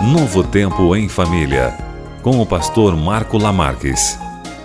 Novo Tempo em Família, com o pastor Marco Lamarques.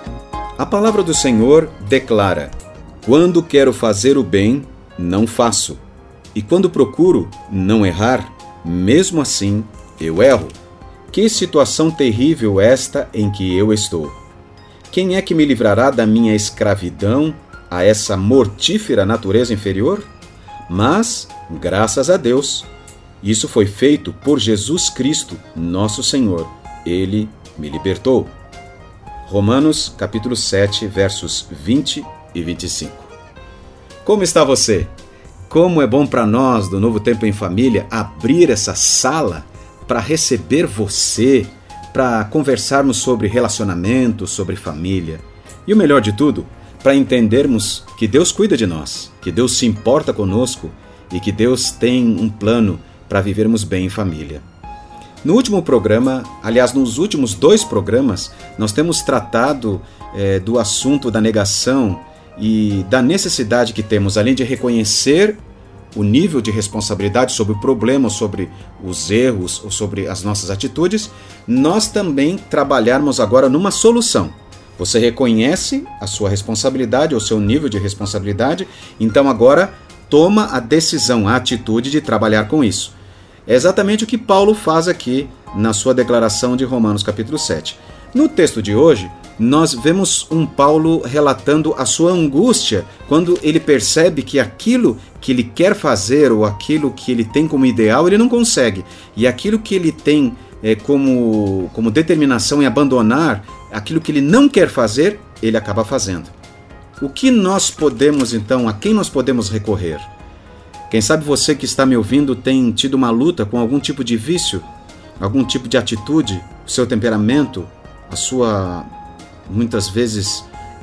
A palavra do Senhor declara: quando quero fazer o bem, não faço. E quando procuro não errar, mesmo assim eu erro. Que situação terrível esta em que eu estou! Quem é que me livrará da minha escravidão a essa mortífera natureza inferior? Mas, graças a Deus, isso foi feito por Jesus Cristo, nosso Senhor. Ele me libertou. Romanos, capítulo 7, versos 20 e 25. Como está você? Como é bom para nós, do Novo Tempo em Família, abrir essa sala para receber você, para conversarmos sobre relacionamento, sobre família. E o melhor de tudo, para entendermos que Deus cuida de nós, que Deus se importa conosco e que Deus tem um plano para vivermos bem em família. No último programa, aliás, nos últimos 2 programas, nós temos tratado do assunto da negação e da necessidade que temos, além de reconhecer o nível de responsabilidade sobre o problema, sobre os erros ou sobre as nossas atitudes, nós também trabalharmos agora numa solução. Você reconhece a sua responsabilidade, ou seu nível de responsabilidade, então agora toma a decisão, a atitude de trabalhar com isso. É exatamente o que Paulo faz aqui na sua declaração de Romanos capítulo 7. No texto de hoje, nós vemos um Paulo relatando a sua angústia quando ele percebe que aquilo que ele quer fazer ou aquilo que ele tem como ideal, ele não consegue. E aquilo que ele tem como determinação em abandonar, aquilo que ele não quer fazer, ele acaba fazendo. O que nós podemos então, a quem nós podemos recorrer? Quem sabe você que está me ouvindo tem tido uma luta com algum tipo de vício, algum tipo de atitude, o seu temperamento, a sua, muitas vezes,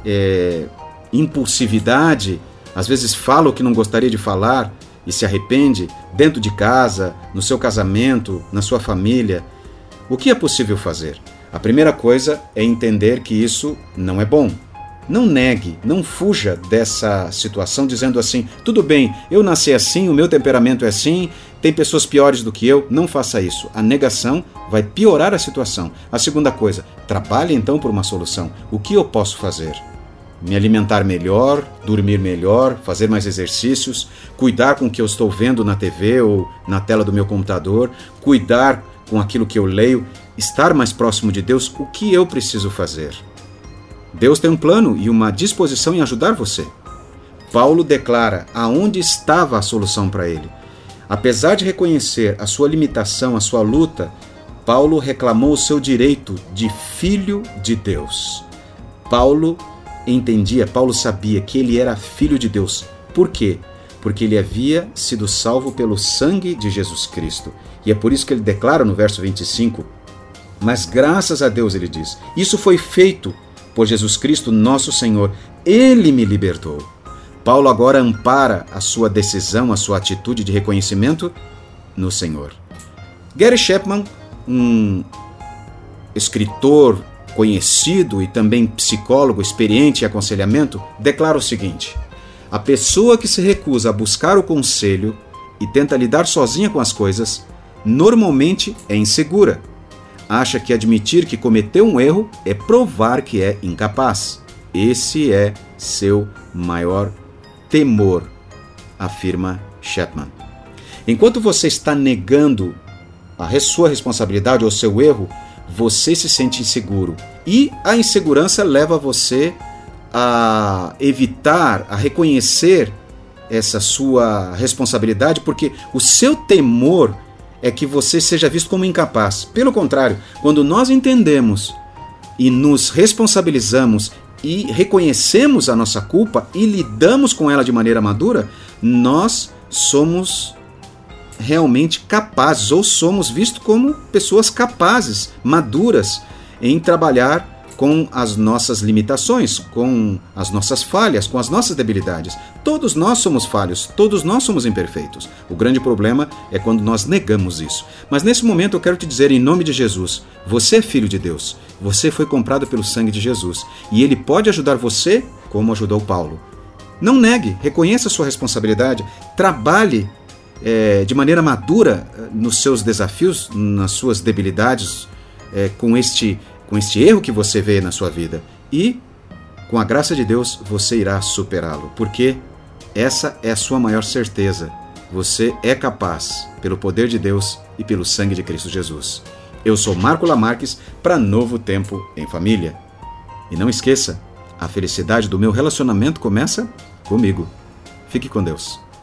impulsividade, às vezes fala o que não gostaria de falar e se arrepende, dentro de casa, no seu casamento, na sua família. O que é possível fazer? A primeira coisa é entender que isso não é bom. Não negue, não fuja dessa situação dizendo assim: tudo bem, eu nasci assim, o meu temperamento é assim, tem pessoas piores do que eu. Não faça isso. A negação vai piorar a situação. A segunda coisa, trabalhe então por uma solução. O que eu posso fazer? Me alimentar melhor, dormir melhor, fazer mais exercícios, cuidar com o que eu estou vendo na TV ou na tela do meu computador, cuidar com aquilo que eu leio, estar mais próximo de Deus. O que eu preciso fazer? Deus tem um plano e uma disposição em ajudar você. Paulo declara aonde estava a solução para ele. Apesar de reconhecer a sua limitação, a sua luta, Paulo reclamou o seu direito de filho de Deus. Paulo sabia que ele era filho de Deus. Por quê? Porque ele havia sido salvo pelo sangue de Jesus Cristo. E é por isso que ele declara no verso 25, mas graças a Deus, ele diz, isso foi feito por Jesus Cristo, nosso Senhor. Ele me libertou. Paulo agora ampara a sua decisão, a sua atitude de reconhecimento no Senhor. Gary Chapman, um escritor conhecido e também psicólogo experiente em aconselhamento, declara o seguinte: a pessoa que se recusa a buscar o conselho e tenta lidar sozinha com as coisas, normalmente é insegura. Acha que admitir que cometeu um erro é provar que é incapaz. Esse é seu maior temor, afirma Chapman. Enquanto você está negando a sua responsabilidade ou seu erro, você se sente inseguro. E a insegurança leva você a evitar, a reconhecer essa sua responsabilidade, porque o seu temor é que você seja visto como incapaz. Pelo contrário, quando nós entendemos e nos responsabilizamos e reconhecemos a nossa culpa e lidamos com ela de maneira madura, nós somos realmente capazes, ou somos vistos como pessoas capazes, maduras, em trabalhar com as nossas limitações, com as nossas falhas, com as nossas debilidades. Todos nós somos falhos, todos nós somos imperfeitos. O grande problema é quando nós negamos isso. Mas nesse momento eu quero te dizer, em nome de Jesus, você é filho de Deus, você foi comprado pelo sangue de Jesus, e Ele pode ajudar você como ajudou Paulo. Não negue, reconheça a sua responsabilidade, trabalhe de maneira madura nos seus desafios, nas suas debilidades, com este erro que você vê na sua vida. E, com a graça de Deus, você irá superá-lo, porque essa é a sua maior certeza. Você é capaz, pelo poder de Deus e pelo sangue de Cristo Jesus. Eu sou Marco Lamarques para Novo Tempo em Família. E não esqueça, a felicidade do meu relacionamento começa comigo. Fique com Deus.